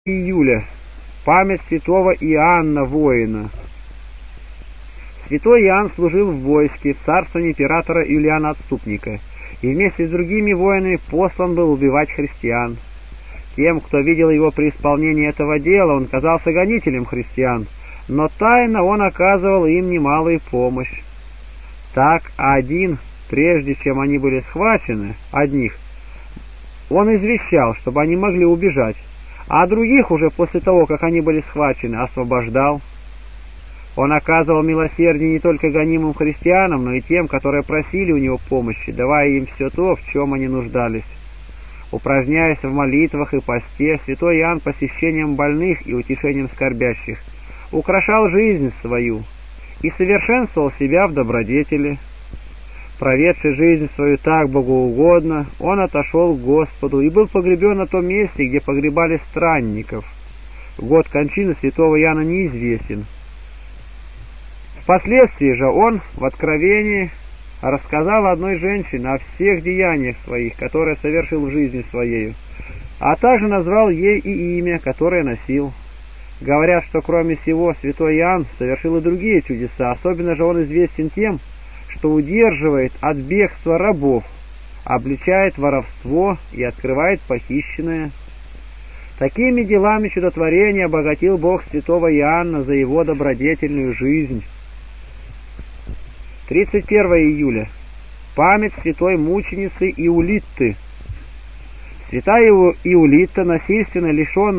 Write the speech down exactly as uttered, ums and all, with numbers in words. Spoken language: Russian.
июля. Память святого Иоанна Воина. Святой Иоанн служил в войске в царствовании императора Юлиана Отступника и вместе с другими воинами послан был убивать христиан. Тем, кто видел его при исполнении этого дела, он казался гонителем христиан, но тайно он оказывал им немалую помощь. Так один, прежде чем они были схвачены, одних, он извещал, чтобы они могли убежать, а других уже после того, как они были схвачены, освобождал. Он оказывал милосердие не только гонимым христианам, но и тем, которые просили у него помощи, давая им все то, в чем они нуждались. Упражняясь в молитвах и посте, святой Иоанн посещением больных и утешением скорбящих украшал жизнь свою и совершенствовал себя в добродетели. Проведший жизнь свою так богоугодно, он отошел к Господу и был погребен на том месте, где погребали странников. Год кончины святого Иоанна неизвестен. Впоследствии же он в Откровении рассказал одной женщине о всех деяниях своих, которые совершил в жизни своей, а также назвал ей и имя, которое носил. Говорят, что кроме сего святой Иоанн совершил и другие чудеса, особенно же он известен тем, что удерживает от бегства рабов, обличает воровство и открывает похищенное. Такими делами чудотворения обогатил Бог святого Иоанна за его добродетельную жизнь. тридцать первое июля. Память святой мученицы Иулитты. Святая Иулитта, насильственно лишенная